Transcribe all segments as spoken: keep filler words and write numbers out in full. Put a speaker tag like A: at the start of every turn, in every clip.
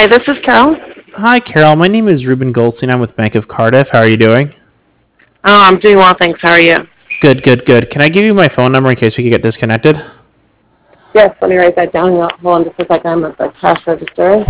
A: Hi, this is Carol.
B: Hi, Carol. My name is Ruben Goldstein. I'm with Bank of Cardiff. How are you doing?
A: Oh, I'm doing well, thanks. How are you?
B: Good, good, good. Can I give you my phone number in case we could get disconnected?
A: Yes, let me write that down. Hold on just a second. I'm at the cash register.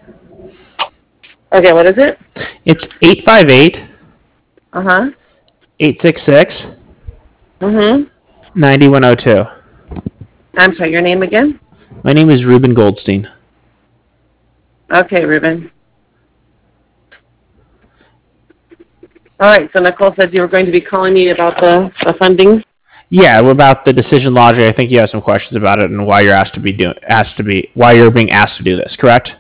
A: Okay, what is it?
B: It's eight five eight,
A: Uh-huh.
B: eight six six,
A: Mm-hmm.
B: nine one zero two.
A: I'm sorry, your name again?
B: My name is Ruben Goldstein.
A: Okay, Ruben. All right, so Nicole said you were going to be calling me about the, the funding.
B: Yeah, about the decision logic. I think you have some questions about it and why you're asked to be do, asked to be why you're being asked to do this. Correct?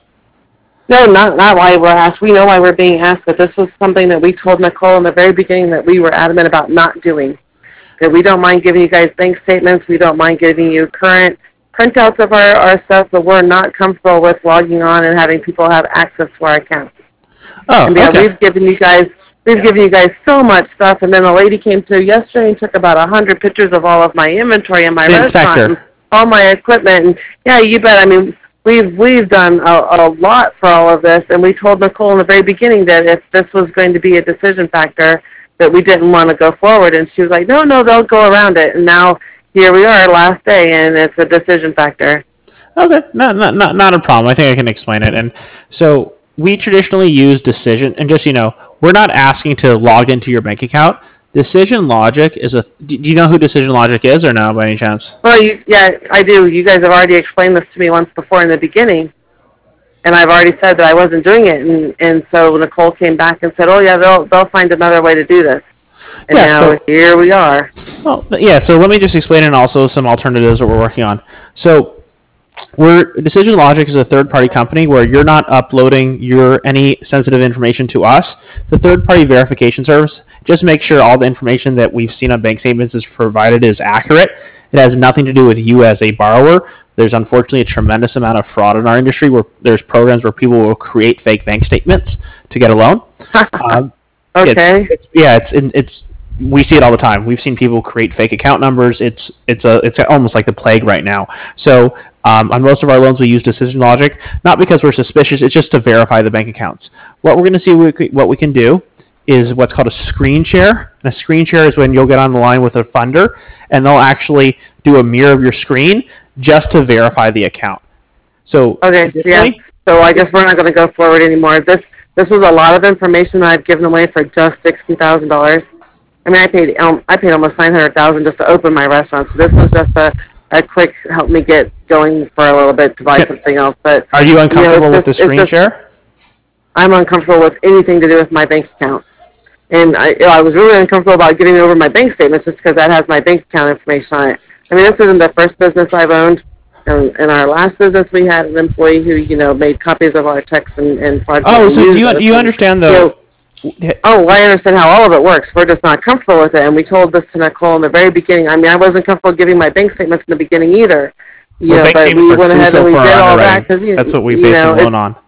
A: No, not not why we're asked. We know why we're being asked, but this was something that we told Nicole in the very beginning that we were adamant about not doing. That we don't mind giving you guys bank statements. We don't mind giving you current printouts of our, our stuff, but we're not comfortable with logging on and having people have access to our accounts.
B: Oh,
A: And yeah,
B: okay.
A: we've given you guys we've given you guys so much stuff, and then a lady came through yesterday and took about a hundred pictures of all of my inventory in my
B: The
A: restaurant and
B: inspector.
A: all my equipment. And yeah, you bet. I mean, we've we've done a, a lot for all of this, and we told Nicole in the very beginning that if this was going to be a decision factor, that we didn't want to go forward. And she was like, no, no, they'll go around it. And now here we are, last day, and it's a decision factor.
B: Okay, not not not not a problem. I think I can explain it. And so we traditionally use decision, and just so you know, we're not asking to log into your bank account. Decision Logic is a. Do you know who Decision Logic is, or no, by any chance?
A: Well, you, yeah, I do. You guys have already explained this to me once before in the beginning, and I've already said that I wasn't doing it. And, and so Nicole came back and said, oh, yeah, they'll, they'll find another way to do this. And
B: Yeah.
A: now
B: So
A: here we are.
B: well, yeah. So let me just explain, and also some alternatives that we're working on. So we're Decision Logic is a third-party company where you're not uploading your any sensitive information to us. It's a third-party verification service. Just make sure all the information that we've seen on bank statements is provided is accurate. It has nothing to do with you as a borrower. There's unfortunately a tremendous amount of fraud in our industry where there's programs where people will create fake bank statements to get a loan. Um,
A: Okay.
B: it's, it's yeah, it's it's we see it all the time. We've seen people create fake account numbers. It's it's a it's almost like the plague right now. So um, on most of our loans, we use Decision Logic, not because we're suspicious. It's just to verify the bank accounts. What we're going to see we, what we can do is what's called a screen share. And a screen share is when you'll get on the line with a funder, and they'll actually do a mirror of your screen just to verify the account. So
A: Okay, yeah. So I guess we're not going to go forward anymore. This this was a lot of information that I've given away for just sixty thousand dollars. I mean, I paid um, I paid almost nine hundred thousand dollars just to open my restaurant. So this was just a, a quick help me get going for a little bit to buy
B: Okay.
A: something else. But
B: Are you uncomfortable
A: you know,
B: with the
A: just,
B: screen
A: just,
B: share?
A: I'm uncomfortable with anything to do with my bank account. And I, I was really uncomfortable about giving over my bank statements just because that has my bank account information on it. I mean, this isn't the first business I've owned. In, in our last business, we had an employee who, you know, made copies of our checks and, and
B: Oh, so do you do you understand the?
A: You know, oh, I understand how all of it works. We're just not comfortable with it, and we told this to Nicole in the very beginning. I mean, I wasn't comfortable giving my bank statements in the beginning either. You
B: Well,
A: know,
B: bank
A: but
B: statements
A: we
B: are
A: went ahead and
B: crucial
A: we
B: for
A: did
B: our
A: all that
B: underwriting.
A: because you,
B: That's what we
A: you
B: base the
A: know,
B: loan
A: it's,
B: on.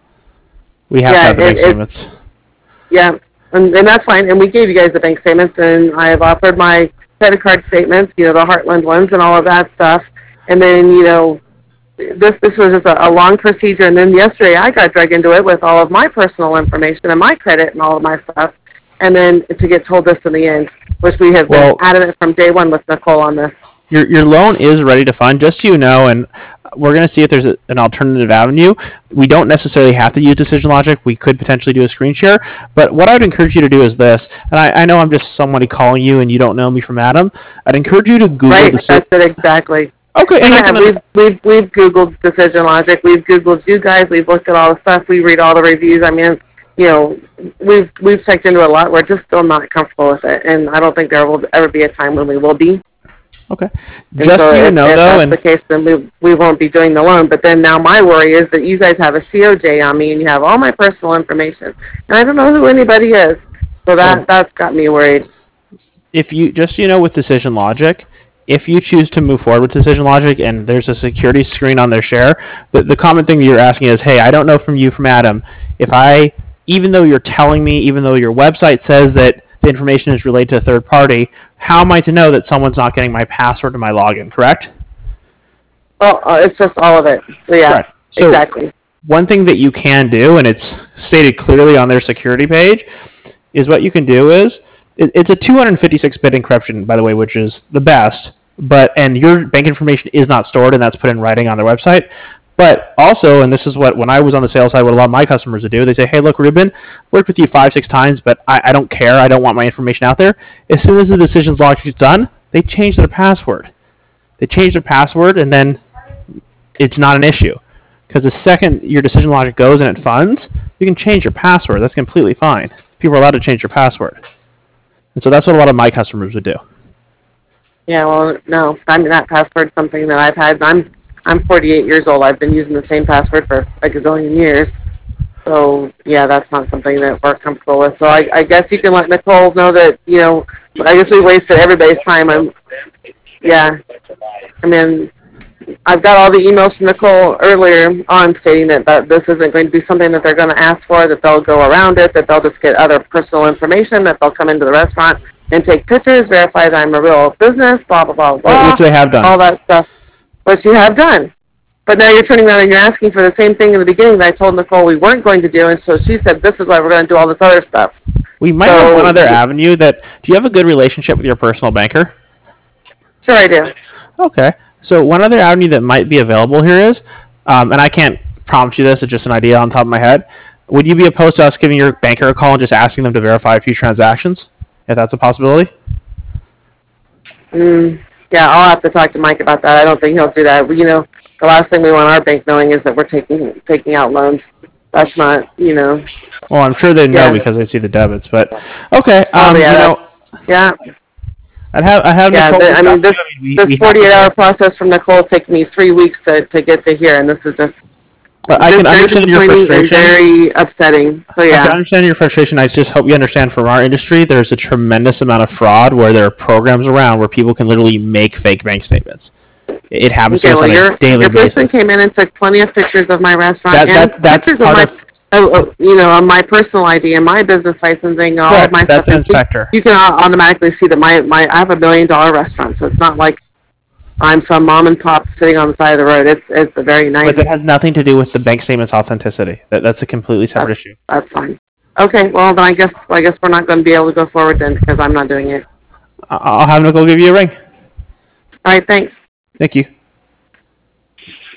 B: We have
A: yeah,
B: to have the bank
A: it,
B: statements.
A: yeah, and, and that's fine. And we gave you guys the bank statements, and I have offered my credit card statements, you know, the Heartland ones and all of that stuff. And then, you know, this this was just a, a long procedure. And then yesterday I got dragged into it with all of my personal information and my credit and all of my stuff. And then to get told this in the end, which we have
B: Well,
A: been adamant from day one with Nicole on this.
B: Your your loan is ready to fund, just so you know, and we're going to see if there's a, an alternative avenue. We don't necessarily have to use Decision Logic. We could potentially do a screen share. But what I would encourage you to do is this, and I, I know I'm just somebody calling you and you don't know me from Adam. I'd encourage you to Google
A: Right,
B: the
A: that's it exactly.
B: Okay, and I
A: Yeah,
B: can
A: we've, we've, we've Googled Decision Logic. We've Googled you guys. We've looked at all the stuff. We read all the reviews. I mean, you know, we've we've checked into a lot. We're just still not comfortable with it, and I don't think there will ever be a time when we will be.
B: Okay.
A: And
B: Just
A: so
B: so you
A: if,
B: know,
A: if
B: though,
A: that's
B: and
A: the case, then we we won't be doing the loan. But then now my worry is that you guys have a C O J on me, and you have all my personal information, and I don't know who anybody is. So that
B: Well,
A: that's got me worried.
B: if you just so you know with Decision Logic, if you choose to move forward with Decision Logic and there's a security screen on their share, the, the common thing you're asking is, hey, I don't know from you, from Adam, if I, even though you're telling me, even though your website says that the information is related to a third party, how am I to know that someone's not getting my password or my login, correct?
A: Well, uh, it's just all of it. So yeah,
B: Right. So
A: exactly.
B: one thing that you can do, and it's stated clearly on their security page, is what you can do is it, it's a two fifty-six bit encryption, by the way, which is the best. But and your bank information is not stored, and that's put in writing on their website. But also, and this is what when I was on the sales side, what a lot of my customers would do, they say, "Hey, look, Ruben, worked with you five, six times, but I, I don't care. I don't want my information out there." As soon as the decisions logic is done, they change their password. They change their password, and then it's not an issue. Because the second your decision logic goes and it funds, you can change your password. That's completely fine. People are allowed to change their password. And so that's what a lot of my customers would do.
A: Yeah, well, no, I mean, that password's something that I've had. I'm I'm forty-eight years old. I've been using the same password for a gazillion years. So, yeah, that's not something that we're comfortable with. So I, I guess you can let Nicole know that, you know, I guess we wasted everybody's time. I'm, yeah, I mean, I've got all the emails from Nicole earlier on stating that, that this isn't going to be something that they're going to ask for, that they'll go around it, that they'll just get other personal information, that they'll come into the restaurant and take pictures, verify that I'm a real business, blah, blah, blah, blah.
B: Which they have done.
A: All that stuff. Which you have done. But now you're turning around and you're asking for the same thing in the beginning that I told Nicole we weren't going to do, and so she said, this is why we're going to do all this other stuff.
B: We might
A: So-
B: have one other avenue that, do you have a good relationship with your personal banker?
A: Sure I do.
B: Okay. So one other avenue that might be available here is, um, and I can't promise you this, it's just an idea on top of my head. Would you be opposed to us giving your banker a call and just asking them to verify a few transactions, if that's a possibility?
A: Mm, yeah, I'll have to talk to Mike about that. I don't think he'll do that. You know, the last thing we want our bank knowing is that we're taking taking out loans. That's not, you know.
B: Well, I'm sure they know
A: Yeah.
B: because they see the debits, but okay.
A: Oh,
B: Um,
A: yeah,
B: you know,
A: Yeah,
B: I'd have I have
A: yeah.
B: Nicole
A: The, I mean,
B: discuss-
A: this
B: we- we
A: this
B: have-
A: forty-eight hour process from Nicole took me three weeks to, to get to here, and this is just
B: I
A: just
B: can
A: very
B: understand your
A: disappointing and
B: frustration.
A: very upsetting. So
B: I can
A: yeah,
B: understand your frustration. I just hope you understand from our industry, there's a tremendous amount of fraud where there are programs around where people can literally make fake bank statements. It happens
A: okay.
B: to us
A: Well,
B: on
A: your
B: a daily
A: your person
B: basis.
A: came in and took plenty of pictures of my restaurant
B: That-
A: and
B: that- that's
A: pictures of
B: part
A: my.
B: of-
A: Oh, oh, you know, on my personal I D and my business licensing and all
B: Correct,
A: of my
B: that's
A: stuff.
B: an
A: And so
B: inspector.
A: You can au- automatically see that my, my I have a billion dollar restaurant, so it's not like I'm some mom and pop sitting on the side of the road. It's it's a very nice.
B: But that has nothing to do with the bank statement's authenticity. That, that's a completely separate
A: That's,
B: issue.
A: that's fine. Okay, well then I guess I guess we're not going to be able to go forward then because I'm not doing it.
B: I- I'll have Nicole give you a ring.
A: All right, thanks.
B: Thank you.